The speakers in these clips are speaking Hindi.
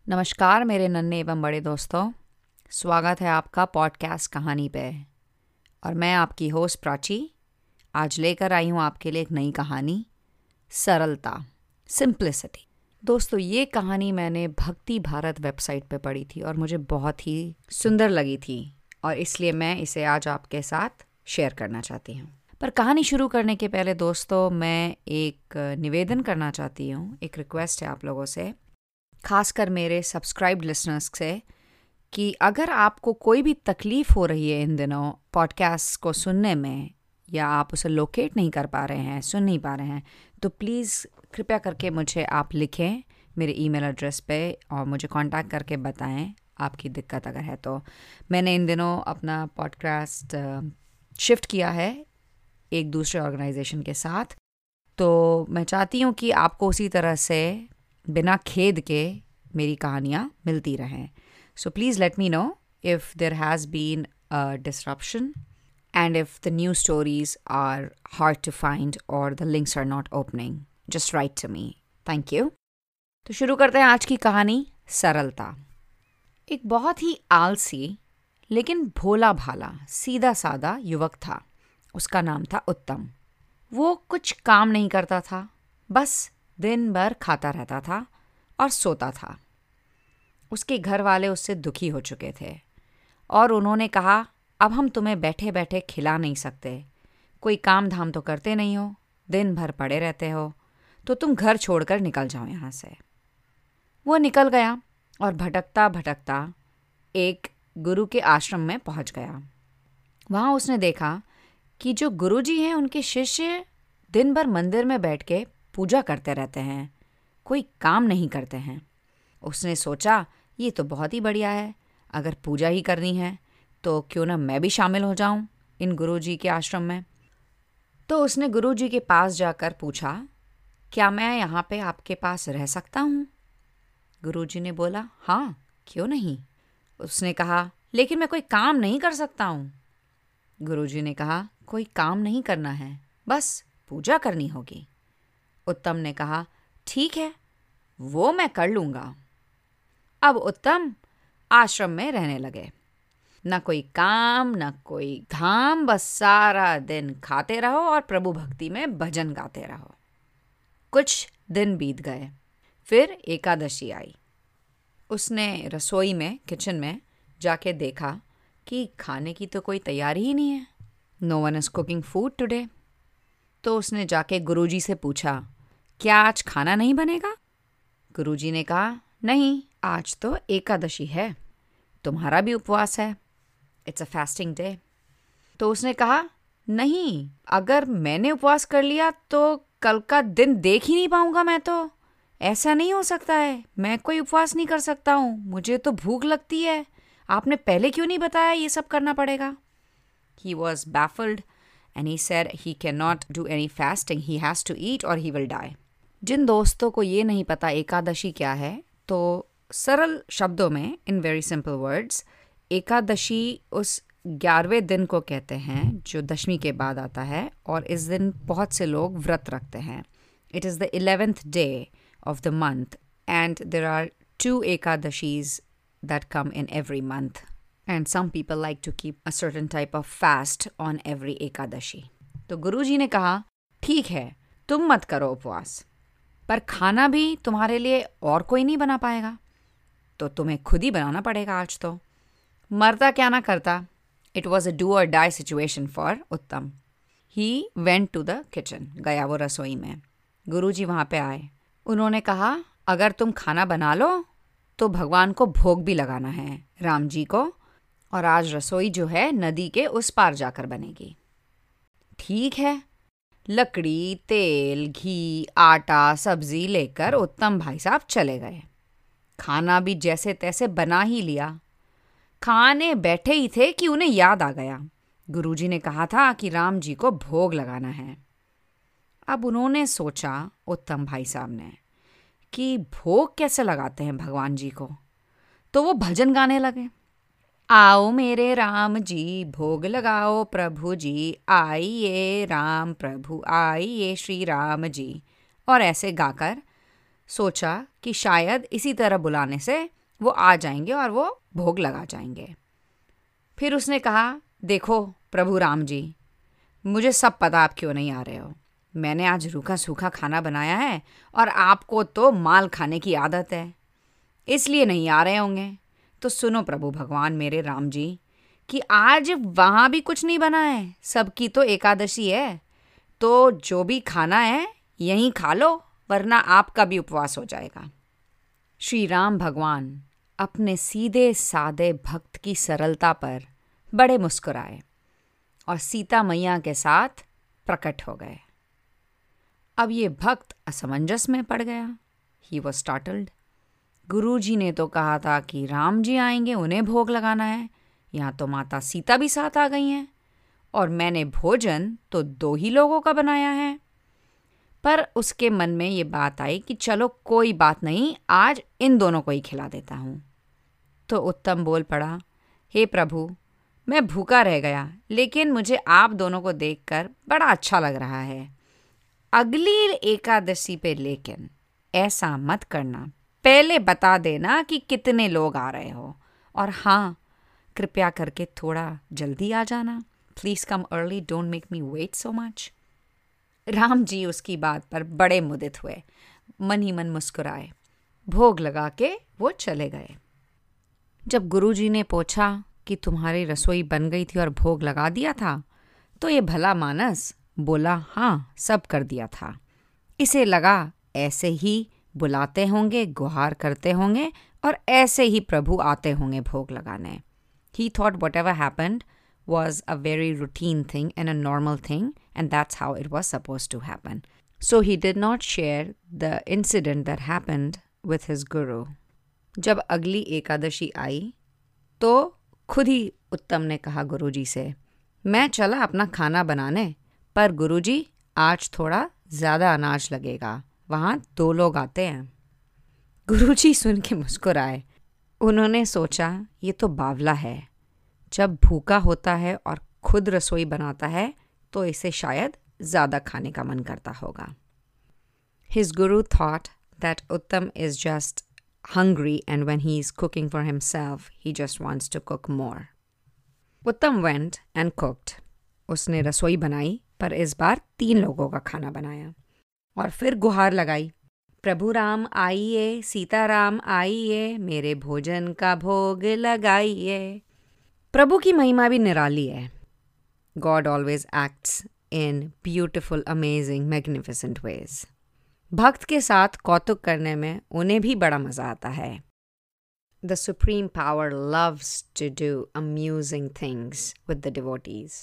नमस्कार मेरे नन्हे एवं बड़े दोस्तों, स्वागत है आपका पॉडकास्ट कहानी पे। और मैं आपकी होस्ट प्राची आज लेकर आई हूँ आपके लिए एक नई कहानी, सरलता, सिंप्लिसिटी। दोस्तों, ये कहानी मैंने भक्ति भारत वेबसाइट पे पढ़ी थी और मुझे बहुत ही सुंदर लगी थी और इसलिए मैं इसे आज आपके साथ शेयर करना चाहती हूँ। पर कहानी शुरू करने के पहले दोस्तों, मैं एक निवेदन करना चाहती हूँ, एक रिक्वेस्ट है आप लोगों से, खासकर मेरे सब्सक्राइब्ड लिसनर्स से, कि अगर आपको कोई भी तकलीफ़ हो रही है इन दिनों पॉडकास्ट को सुनने में या आप उसे लोकेट नहीं कर पा रहे हैं, सुन नहीं पा रहे हैं, तो प्लीज़ कृपया करके मुझे आप लिखें मेरे ईमेल एड्रेस पे और मुझे कांटेक्ट करके बताएं आपकी दिक्कत अगर है तो। मैंने इन दिनों अपना पॉडकास्ट शिफ्ट किया है एक दूसरे ऑर्गेनाइजेशन के साथ, तो मैं चाहती हूँ कि आपको उसी तरह से बिना खेद के मेरी कहानियाँ मिलती रहें। So please let me know if there has been a disruption and if the new stories are hard to find or the links are not opening, just write to me. Thank you. तो शुरू करते हैं आज की कहानी, सरलता। एक बहुत ही आलसी लेकिन भोला भाला सीधा साधा युवक था। उसका नाम था उत्तम। वो कुछ काम नहीं करता था, बस दिन भर खाता रहता था और सोता था। उसके घर वाले उससे दुखी हो चुके थे और उन्होंने कहा, अब हम तुम्हें बैठे बैठे खिला नहीं सकते, कोई काम धाम तो करते नहीं हो, दिन भर पड़े रहते हो, तो तुम घर छोड़कर निकल जाओ यहाँ से। वो निकल गया और भटकता भटकता एक गुरु के आश्रम में पहुँच गया। वहाँ उसने देखा कि जो गुरुजी हैं उनके शिष्य दिन भर मंदिर में बैठ के पूजा करते रहते हैं, कोई काम नहीं करते हैं। उसने सोचा, ये तो बहुत ही बढ़िया है, अगर पूजा ही करनी है तो क्यों ना मैं भी शामिल हो जाऊं इन गुरुजी के आश्रम में। तो उसने गुरुजी के पास जाकर पूछा, क्या मैं यहाँ पे आपके पास रह सकता हूँ? गुरुजी ने बोला, हाँ, क्यों नहीं। उसने कहा, लेकिन मैं कोई काम नहीं कर सकता हूँ। गुरुजी ने कहा, कोई काम नहीं करना है, बस पूजा करनी होगी। उत्तम ने कहा, ठीक है, वो मैं कर लूँगा। अब उत्तम आश्रम में रहने लगे। न कोई काम न कोई धाम, बस सारा दिन खाते रहो और प्रभु भक्ति में भजन गाते रहो। कुछ दिन बीत गए, फिर एकादशी आई। उसने रसोई में, किचन में जाके देखा कि खाने की तो कोई तैयारी ही नहीं है। No one is cooking food today. तो उसने जाके गुरुजी से पूछा, क्या आज खाना नहीं बनेगा? गुरुजी ने कहा, नहीं, आज तो एकादशी है, तुम्हारा भी उपवास है, इट्स अ फास्टिंग डे। तो उसने कहा, नहीं, अगर मैंने उपवास कर लिया तो कल का दिन देख ही नहीं पाऊंगा मैं तो। ऐसा नहीं हो सकता है, मैं कोई उपवास नहीं कर सकता हूँ, मुझे तो भूख लगती है, आपने पहले क्यों नहीं बताया ये सब करना पड़ेगा? He was baffled and he said he cannot do any fasting, he has to eat or he will die. जिन दोस्तों को ये नहीं पता एकादशी क्या है, तो सरल शब्दों में, in very simple words, Ekadashi उस 11वें दिन को कहते हैं जो दशमी के बाद आता है और इस दिन बहुत से लोग व्रत रखते हैं। It is the 11th day of the month and there are 2 Ekadashis that come in every month and some people like to keep a certain type of fast on every Ekadashi. तो गुरुजी ने कहा, ठीक है, तुम मत करो उपवास, पर खाना भी तुम्हारे लिए और कोई नहीं बना पाएगा, तो तुम्हें खुद ही बनाना पड़ेगा आज तो। मरता क्या ना करता। It was a do or die situation for Uttam. He went to the kitchen, गया वो रसोई में। गुरुजी वहाँ पे आए। उन्होंने कहा, अगर तुम खाना बना लो तो भगवान को भोग भी लगाना है, राम जी को, और आज रसोई जो है नदी के उस पार जाकर बनेगी। ठीक है। लकड़ी, तेल, घी, आटा, सब्जी लेकर उत्तम भाई साहब चले गए। खाना भी जैसे तैसे बना ही लिया। खाने बैठे ही थे कि उन्हें याद आ गया, गुरुजी ने कहा था कि राम जी को भोग लगाना है। अब उन्होंने सोचा, उत्तम भाई साहब ने, कि भोग कैसे लगाते हैं भगवान जी को, तो वो भजन गाने लगे। आओ मेरे राम जी, भोग लगाओ प्रभु जी, आइए राम प्रभु, आइए श्री राम जी। और ऐसे गाकर सोचा कि शायद इसी तरह बुलाने से वो आ जाएंगे और वो भोग लगा जाएंगे। फिर उसने कहा, देखो प्रभु राम जी, मुझे सब पता आप क्यों नहीं आ रहे हो। मैंने आज रूखा सूखा खाना बनाया है और आपको तो माल खाने की आदत है, इसलिए नहीं आ रहे होंगे। तो सुनो प्रभु भगवान मेरे राम जी, कि आज वहाँ भी कुछ नहीं बना है, सबकी तो एकादशी है, तो जो भी खाना है यहीं खा लो, वरना आपका भी उपवास हो जाएगा। श्री राम भगवान अपने सीधे सादे भक्त की सरलता पर बड़े मुस्कुराए और सीता मैया के साथ प्रकट हो गए। अब ये भक्त असमंजस में पड़ गया। He was startled. गुरुजी ने तो कहा था कि राम जी आएंगे, उन्हें भोग लगाना है, यहाँ तो माता सीता भी साथ आ गई हैं, और मैंने भोजन तो 2 ही लोगों का बनाया है। पर उसके मन में ये बात आई कि चलो कोई बात नहीं, आज इन दोनों को ही खिला देता हूँ। तो उत्तम बोल पड़ा, हे प्रभु, मैं भूखा रह गया, लेकिन मुझे आप दोनों को देखकर बड़ा अच्छा लग रहा है। अगली एकादशी पे लेकिन ऐसा मत करना, पहले बता देना कि कितने लोग आ रहे हो, और हाँ, कृपया करके थोड़ा जल्दी आ जाना। Please come early, don't make me wait so much. Ram ji उसकी बात पर बड़े मुदित हुए, मन ही मन मुस्कुराए, भोग लगा के वो चले गए। जब गुरुजी ने पूछा कि तुम्हारी रसोई बन गई थी और भोग लगा दिया था, तो ये भला मानस बोला, हाँ सब कर दिया था। इसे लगा ऐसे ही बुलाते होंगे, गुहार करते होंगे, और ऐसे ही प्रभु आते होंगे भोग लगाने। He thought whatever happened was a very routine thing and a normal thing, and that's how it was supposed to happen. So he did not share the incident that happened with his guru. जब अगली एकादशी आई तो खुद ही उत्तम ने कहा गुरुजी से, मैं चला अपना खाना बनाने, पर गुरुजी आज थोड़ा ज़्यादा अनाज लगेगा, वहाँ 2 लोग आते हैं। गुरुजी सुन के मुस्कुराए। उन्होंने सोचा, ये तो बावला है, जब भूखा होता है और खुद रसोई बनाता है तो इसे शायद ज़्यादा खाने का मन करता होगा। His guru thought that Uttam is just hungry, and when he is cooking for himself, he just wants to cook more. Uttam went and cooked. उसने रसोई बनाई, पर इस बार 3 लोगों का खाना बनाया, और फिर गुहार लगाई, प्रभु राम आइए, सीताराम आइए, मेरे भोजन का भोग लगाइए। प्रभु की महिमा भी निराली है। God always acts in beautiful, amazing, magnificent ways. भक्त के साथ कौतुक करने में उन्हें भी बड़ा मज़ा आता है। The Supreme Power loves to do amusing things with the devotees.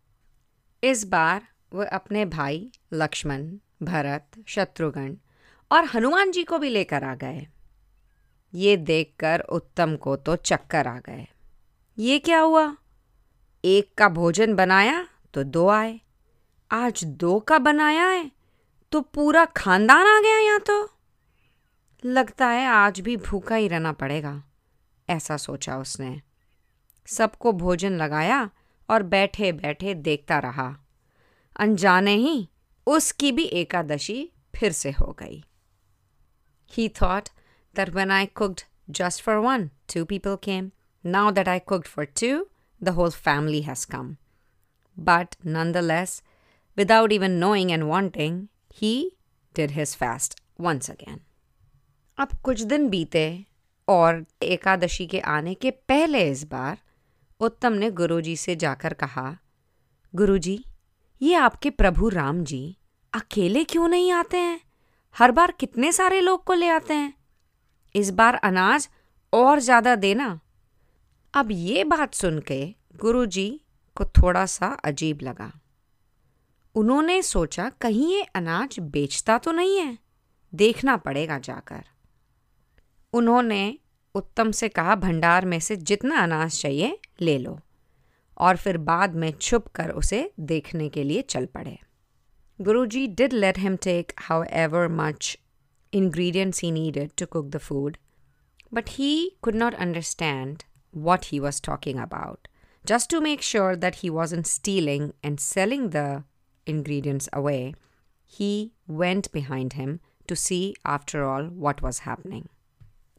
इस बार वह अपने भाई लक्ष्मण, भरत, शत्रुघ्न और हनुमान जी को भी लेकर आ गए। ये देखकर उत्तम को तो चक्कर आ गए। ये क्या हुआ? एक का भोजन बनाया तो 2 आए, आज 2 का बनाया है तो पूरा खानदान आ गया। यहाँ तो लगता है आज भी भूखा ही रहना पड़ेगा, ऐसा सोचा उसने। सबको भोजन लगाया और बैठे बैठे देखता रहा। अनजाने ही उसकी भी एकादशी फिर से हो गई। He thought that when I cooked just for 1, 2 people came. Now that I cooked for 2, the whole family has come. But nonetheless, without even knowing and wanting, he did his fast once again. अब कुछ दिन बीते और एकादशी के आने के पहले इस बार उत्तम ने गुरुजी से जाकर कहा, गुरुजी, ये आपके प्रभु राम जी अकेले क्यों नहीं आते हैं? हर बार कितने सारे लोग को ले आते हैं। इस बार अनाज और ज़्यादा देना। अब ये बात सुन के गुरुजी को थोड़ा सा अजीब लगा। उन्होंने सोचा कहीं ये अनाज बेचता तो नहीं है, देखना पड़ेगा जाकर। उन्होंने उत्तम से कहा, भंडार में से जितना अनाज चाहिए ले लो, और फिर बाद में छुप कर उसे देखने के लिए चल पड़े। Guruji did let him take however much ingredients he needed to cook the food, but he could not understand what he was talking about. Just to make sure that he wasn't stealing and selling the ingredients away, he went behind him to see after all what was happening.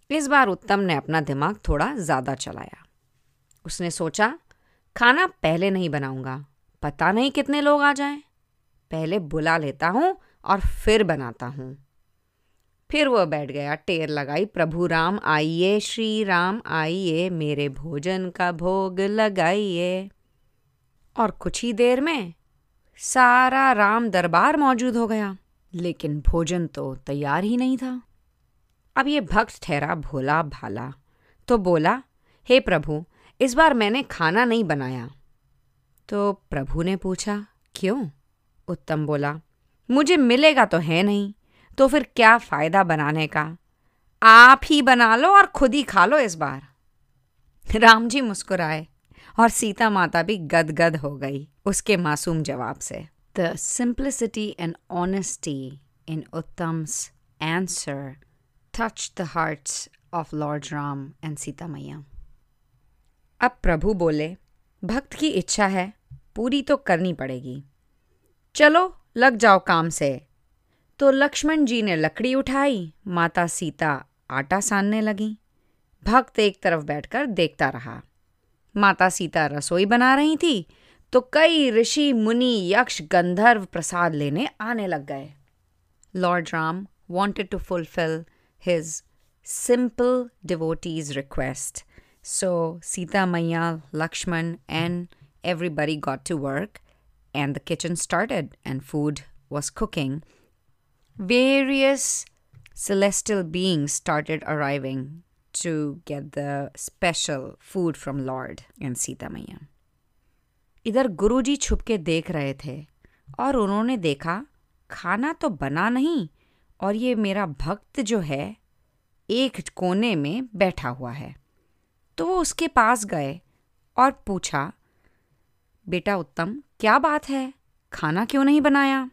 इस बार उत्तम ने अपना दिमाग थोड़ा ज़्यादा चलाया। उसने सोचा, खाना पहले नहीं बनाऊंगा, पता नहीं कितने लोग आ जाएं। पहले बुला लेता हूँ और फिर बनाता हूँ। फिर वह बैठ गया, टेर लगाई, प्रभु राम आइए, श्री राम आइए, मेरे भोजन का भोग लगाइए। और कुछ ही देर में सारा राम दरबार मौजूद हो गया, लेकिन भोजन तो तैयार ही नहीं था। अब ये भक्त ठहरा भोला भाला, तो बोला, हे प्रभु, इस बार मैंने खाना नहीं बनाया। तो प्रभु ने पूछा, क्यों? उत्तम बोला, मुझे मिलेगा तो है नहीं, तो फिर क्या फायदा बनाने का? आप ही बना लो और खुद ही खा लो इस बार। राम जी मुस्कुराए और सीता माता भी गदगद हो गई उसके मासूम जवाब से। The simplicity and honesty in Uttam's answer touched the hearts of Lord Ram and Sita maiya. अब प्रभु बोले, भक्त की इच्छा है, पूरी तो करनी पड़ेगी। चलो लग जाओ काम से। तो लक्ष्मण जी ने लकड़ी उठाई, माता सीता आटा सानने लगी। भक्त एक तरफ बैठकर देखता रहा। माता सीता रसोई बना रही थी तो कई ऋषि मुनि यक्ष गंधर्व प्रसाद लेने आने लग गए। Lord Ram wanted to fulfill his simple devotee's request. So Sita Maiya, Lakshman and everybody got to work and the kitchen started and food was cooking. Various celestial beings started arriving to get the special food from Lord and Sita Maiya. इधर गुरुजी छुपके देख रहे थे और उन्होंने देखा खाना तो बना नहीं और ये मेरा भक्त जो है एक कोने में बैठा हुआ है। तो वो उसके पास गए और पूछा, बेटा उत्तम, क्या बात है, खाना क्यों नहीं बनाया?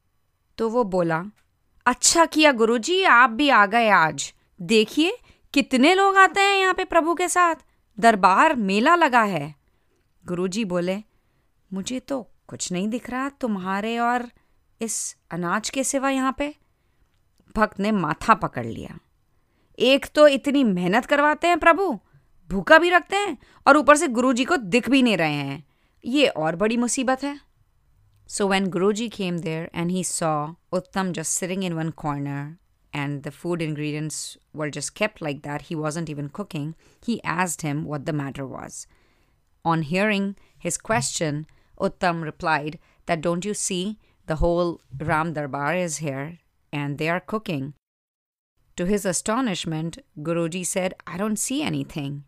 तो वो बोला, अच्छा किया गुरुजी, आप भी आ गए आज। देखिए कितने लोग आते हैं यहाँ पे प्रभु के साथ, दरबार मेला लगा है। गुरुजी बोले, मुझे तो कुछ नहीं दिख रहा तुम्हारे और इस अनाज के सिवा यहाँ पे। भक्त ने माथा पकड़ लिया। एक तो इतनी मेहनत करवाते हैं प्रभु, भूखा भी रखते हैं और ऊपर से गुरुजी को दिख भी नहीं रहे हैं, ये और बड़ी मुसीबत है। So when Guruji came there and he saw Uttam just sitting in one corner and the food ingredients were just kept like that, he wasn't even cooking, he asked him what the matter was. On hearing his question, Uttam replied that, don't you see, the whole Ram Darbar is here and they are cooking. To his astonishment, Guruji said, I don't see anything.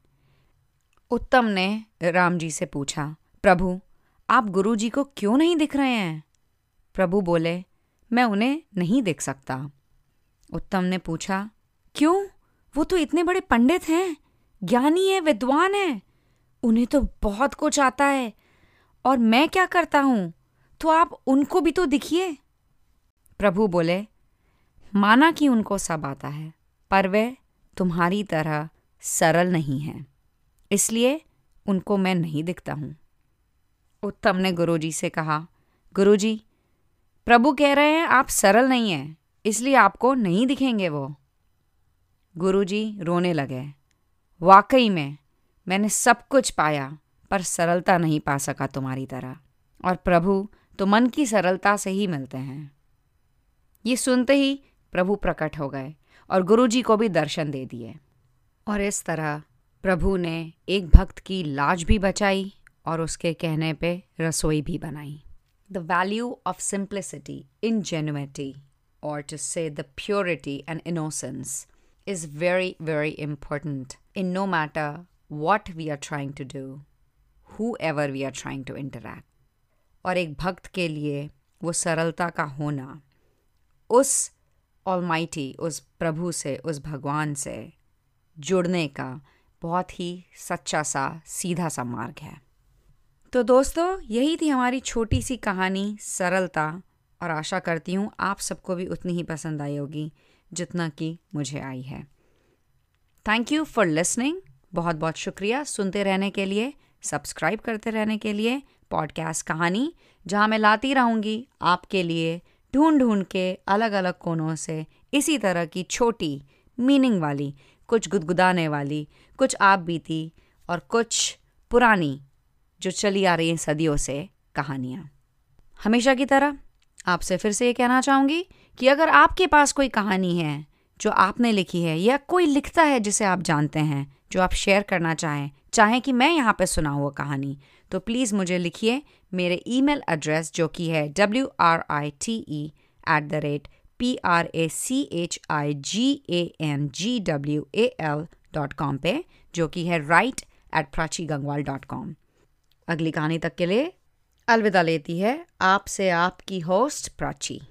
Uttam ने राम जी से पूछा, प्रभु आप गुरुजी को क्यों नहीं दिख रहे हैं? प्रभु बोले, मैं उन्हें नहीं देख सकता। उत्तम ने पूछा, क्यों? वो तो इतने बड़े पंडित हैं, ज्ञानी है, विद्वान है, उन्हें तो बहुत कुछ आता है और मैं क्या करता हूँ, तो आप उनको भी तो दिखिए। प्रभु बोले, माना कि उनको सब आता है पर वे तुम्हारी तरह सरल नहीं हैं, इसलिए उनको मैं नहीं दिखता हूँ। उत्तम ने गुरुजी से कहा, गुरुजी प्रभु कह रहे हैं आप सरल नहीं हैं, इसलिए आपको नहीं दिखेंगे वो। गुरुजी रोने लगे, वाकई में मैंने सब कुछ पाया पर सरलता नहीं पा सका तुम्हारी तरह, और प्रभु तो मन की सरलता से ही मिलते हैं। ये सुनते ही प्रभु प्रकट हो गए और गुरुजी को भी दर्शन दे दिए, और इस तरह प्रभु ने एक भक्त की लाज भी बचाई और उसके कहने पे रसोई भी बनाई। The value of simplicity, ingenuity, or to say the purity and innocence is very, very important in no matter what we are trying to do, whoever we are trying to interact. और एक भक्त के लिए वो सरलता का होना उस ऑलमाइटी, उस प्रभु से, उस भगवान से जुड़ने का बहुत ही सच्चा सा सीधा सा मार्ग है। तो दोस्तों, यही थी हमारी छोटी सी कहानी सरलता, और आशा करती हूँ आप सबको भी उतनी ही पसंद आई होगी जितना कि मुझे आई है। थैंक यू फॉर लिसनिंग, बहुत बहुत शुक्रिया सुनते रहने के लिए, सब्सक्राइब करते रहने के लिए पॉडकास्ट कहानी, जहाँ मैं लाती रहूँगी आपके लिए ढूंढ ढूंढ के अलग अलग कोनों से इसी तरह की छोटी मीनिंग वाली कुछ गुदगुदाने वाली, कुछ आप बीती और कुछ पुरानी जो चली आ रही हैं सदियों से कहानियाँ। हमेशा की तरह आपसे फिर से ये कहना चाहूँगी कि अगर आपके पास कोई कहानी है जो आपने लिखी है या कोई लिखता है जिसे आप जानते हैं, जो आप शेयर करना चाहें कि मैं यहाँ पे सुनाऊँ वो कहानी, तो प्लीज़ मुझे लिखिए। मेरे ईमेल एड्रेस जो कि है write@prachigangwal.com पे, जो कि है write@prachigangwal.com। अगली कहानी तक के लिए अलविदा लेती है आपसे आपकी होस्ट प्राची।